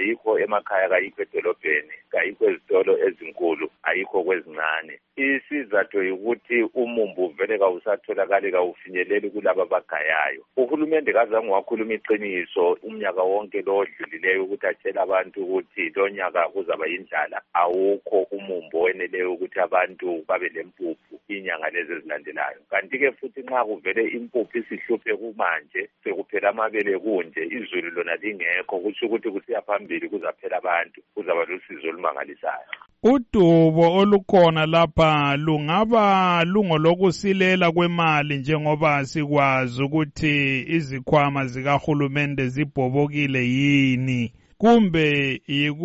ayikho emakhaya, kayikho edolobheni, kayikho ezitolo ezinkulu, ayikho kwezincane. Isizathu ukuthi umumbu vele kawusatholakali, kawufinyeleli kulabo abagayayo. Uhulumende kazange wakhuluma iqiniso umnyaka wonke lo odlulileyo ukuthi atshela abantu ukuthi lo nyaka kuzaba yindlala. Awukho umumbu weneleyo ukuthi abantu babe lempuphu inyanga lezi ezilandelayo. Kanti-ke futhi nxa kuvele impuphu isihluphe kumanje, sekuphela amabele kunje, izulu lona lingekho, kusho ukuthi kusiya phambili kuzaphela abantu, kuzaba lusizo olumangalisayo. Udubo olukhona lapha lungaba lungolokusilela kwemali njengoba sikwazi ukuthi izikhwama zikahulumende zibhobokile yini, kumbe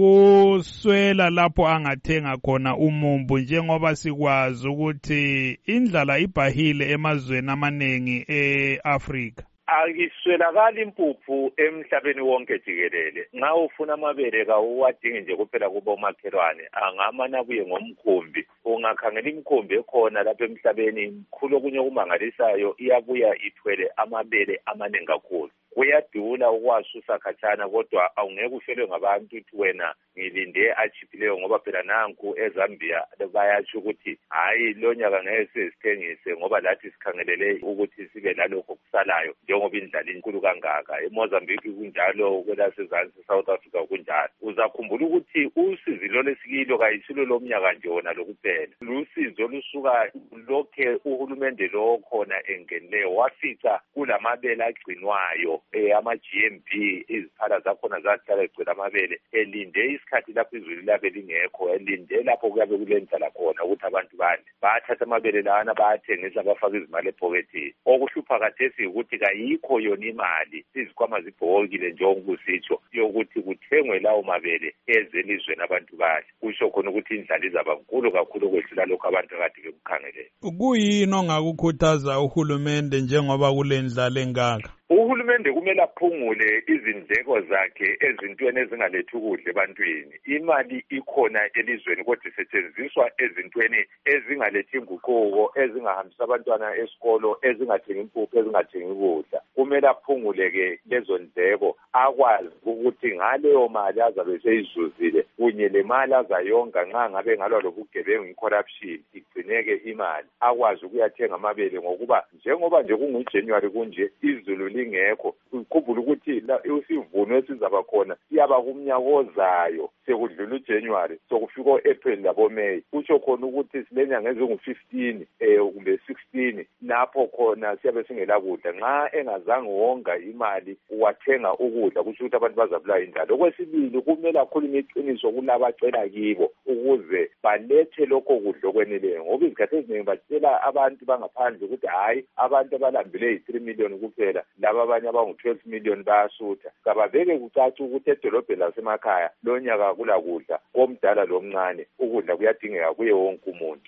yikuswela lapho angathenga khona umumbu njengoba sikwazi ukuthi indlala ibhahile emazweni amaningi e-Afrika? Akiswelakali impuphu emhlabeni wonke jikelele. Nxa ufuna amabele kawuwadingi nje kuphela kubomakhelwane, angamana kuye ngomkhumbi. Ungakhangela imkhumbi ekhona lapha emhlabeni mkhulu, okunye okumangalisayo, iyabuya ithwele amabele amaningi kakhulu. Kuyadula ukwasusa khatshana, kodwa awungeke uhlelwe ngabantu ukuthi wena ngilinde achiphileyo, ngoba phela nanku eZambia bayatsho ukuthi hayi lo nyaka ngeke sithengise ngoba lathi sikhangelele ukuthi sibe lalokho kusalayo njengoba indlala inkulu kangaka. eMozambique kunjalo, kwelasezansi South Africa kunjalo. Uzakhumbula ukuthi usizo lolesikilo kayisilo lomnyaka nje wona lokuphela. Lusizo lusuka lokhe uhulumende lo khona engenileyo wafica kulamabele agcinwayo, ama-GMB, iziphala zakhona zahlala egcwele amabele, elinde isikhathi lapho izulu labe lingekho, elinde lapho kuyabe kulendlala khona ukuthi abantu badle. Bayathatha amabele lawana bayathengisa, bafaka izimali ephokethini. Okuhlupha kathesi ukuthi kayikho yona imali, izikhwama zibhokile njengoba usitsho, yokuthi kuthengwe lawo mabele ezelizweni abantu badle. Kusho khona ukuthi indlala izaba nkulu kakhulu ukwedlula lokho abantu akade bekukhangelele. Kuyini ongakukhuthaza uhulumende njengoba kule ndlala engaka? Uhulumende kumele aphungule izindleko zakhe ezintweni ezingalethi ukudla ebantwini. Imali ikhona elizweni kodwa isetshenziswa ezintweni ezingalethi inguquko, ezingahambisa abantwana esikolo, ezingathengi impuphu, ezingathengi ukudla. Kumele aphungule-ke lezo ndleko, akwazi ukuthi ngaleyo mali azabe seyizuzile kunye le mali azayonga nxa ngabe ngalwa lobugebengu, i-corruption, igcineke imali, akwazi ukuyathenga amabele, ngokuba njengoba nje kunguJanuary kunje izulu lingekho. Ukhumbula ukuthi isivuno esizaba khona siyaba kumnyaka ozayo, sekudlula uJanuary, sokufika u-April labo-May. Kutsho khona ukuthi silenyanga ezingu-15 kumbe 16 lapho khona siyabe singela kudla. Nxa engazange wonga imali wathenga ukudla, kusho ukuthi abantu bazabulawa indlala. Okwesibili, kumele akhulume iqiniso kulabo acela kibo ukuze balethe lokho kudla okweneleyo, ngoba izikhathi eziningi batshela abantu bangaphandle ukuthi hayi, abantu abalambileyo 3 million kuphela, laba abanye abangu-12 million bayasutha. Kabavele kucace ukuthi edolobheni lasemakhaya lo nyaka kula kudla, komdala lomncane, ukudla kuyadingeka kuye wonke umuntu.